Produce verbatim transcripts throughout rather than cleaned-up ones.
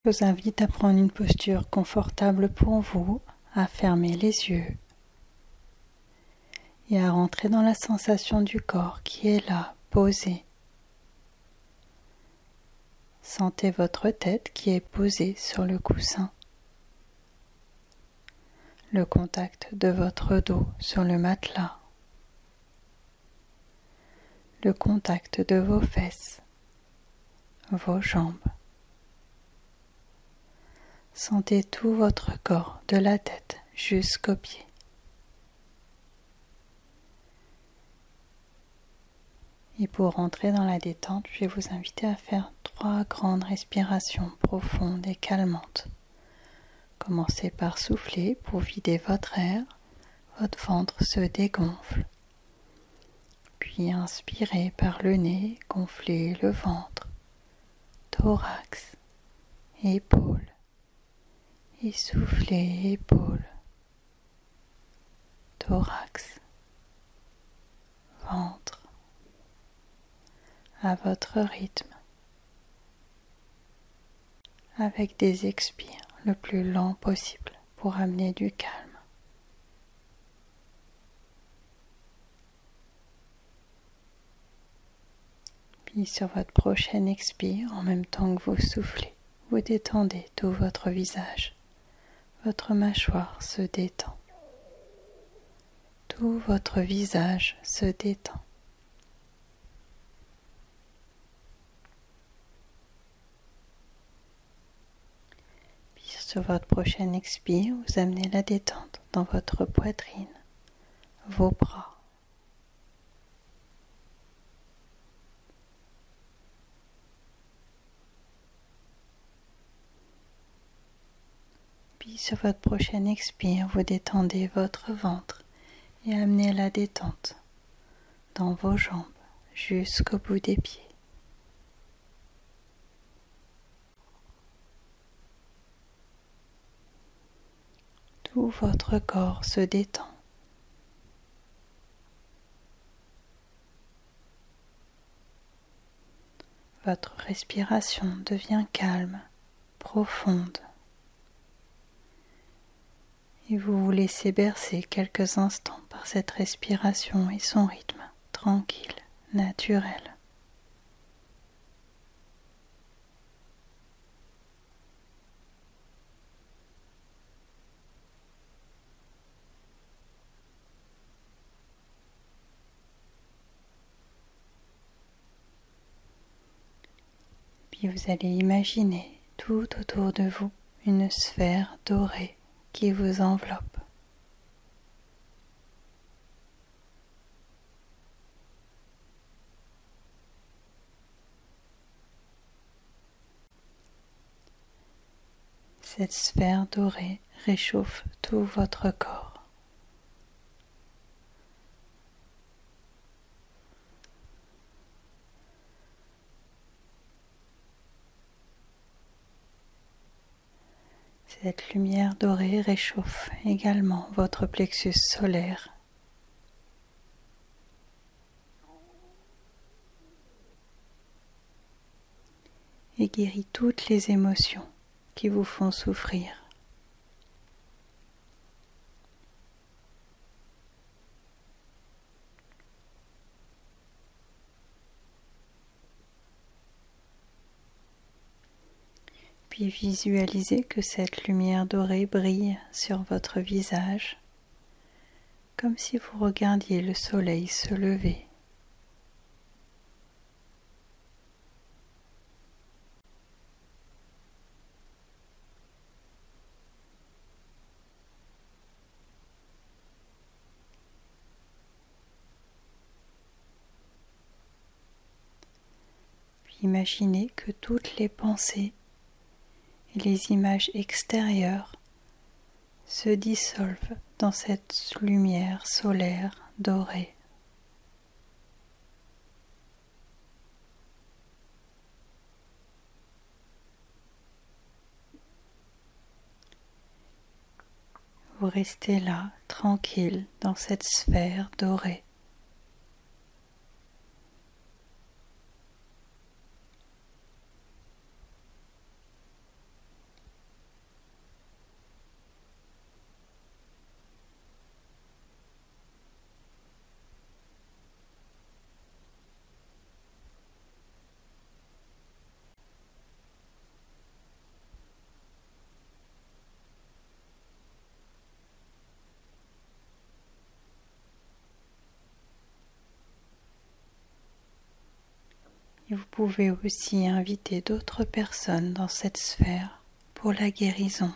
Je vous invite à prendre une posture confortable pour vous, à fermer les yeux et à rentrer dans la sensation du corps qui est là, posé. Sentez votre tête qui est posée sur le coussin, le contact de votre dos sur le matelas, le contact de vos fesses, vos jambes. Sentez tout votre corps, de la tête jusqu'aux pieds. Et pour rentrer dans la détente, je vais vous inviter à faire trois grandes respirations profondes et calmantes. Commencez par souffler pour vider votre air, votre ventre se dégonfle. Puis inspirez par le nez, gonflez le ventre, thorax, épaules. Et soufflez, épaules, thorax, ventre, à votre rythme, avec des expires le plus lent possible pour amener du calme. Puis sur votre prochaine expire, en même temps que vous soufflez, vous détendez tout votre visage. Votre mâchoire se détend. Tout votre visage se détend. Puis sur votre prochaine expire, vous amenez la détente dans votre poitrine, vos bras. Puis sur votre prochaine expire, vous détendez votre ventre et amenez la détente dans vos jambes jusqu'au bout des pieds. Tout votre corps se détend. Votre respiration devient calme, profonde. Et vous vous laissez bercer quelques instants par cette respiration et son rythme tranquille, naturel. Puis vous allez imaginer tout autour de vous une sphère dorée qui vous enveloppe. Cette sphère dorée réchauffe tout votre corps. Cette lumière dorée réchauffe également votre plexus solaire. Et guérit toutes les émotions qui vous font souffrir. Puis visualisez que cette lumière dorée brille sur votre visage, comme si vous regardiez le soleil se lever. Puis imaginez que toutes les pensées et les images extérieures se dissolvent dans cette lumière solaire dorée. Vous restez là, tranquille, dans cette sphère dorée. vous pouvez aussi inviter d'autres personnes dans cette sphère pour la guérison.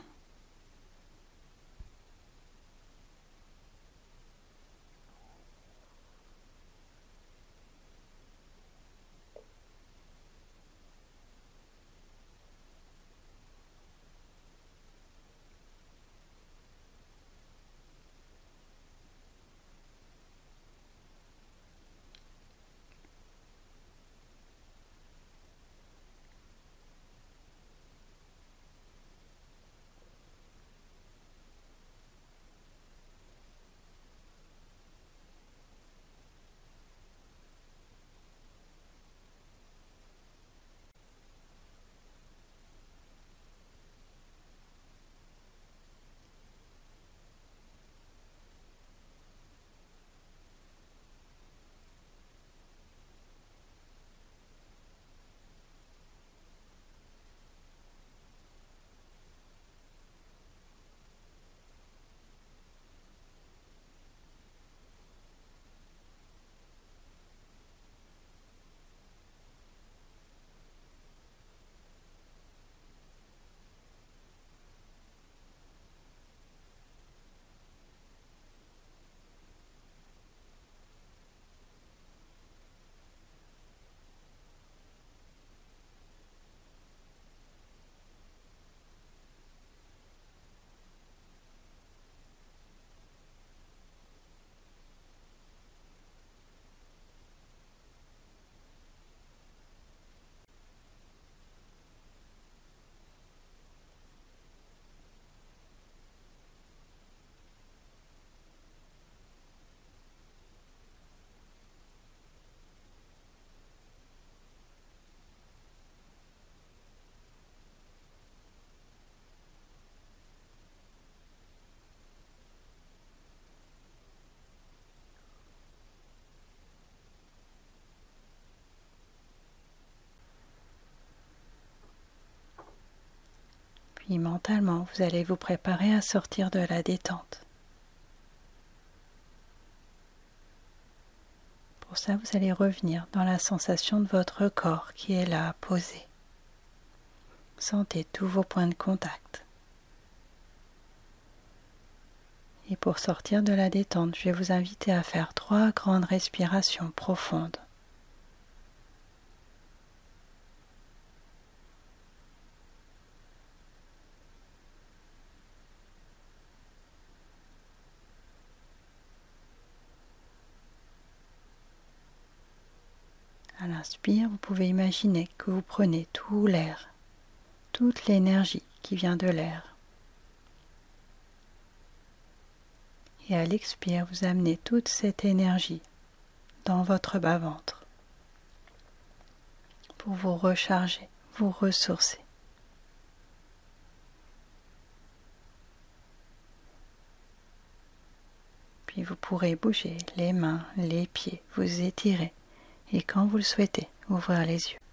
Puis mentalement, vous allez vous préparer à sortir de la détente. Pour ça, vous allez revenir dans la sensation de votre corps qui est là, posé. Sentez tous vos points de contact. Et pour sortir de la détente, je vais vous inviter à faire trois grandes respirations profondes. À l'inspire, vous pouvez imaginer que vous prenez tout l'air, toute l'énergie qui vient de l'air. Et à l'expire, vous amenez toute cette énergie dans votre bas-ventre pour vous recharger, vous ressourcer. Puis vous pourrez bouger les mains, les pieds, vous étirer et quand vous le souhaitez, ouvrir les yeux.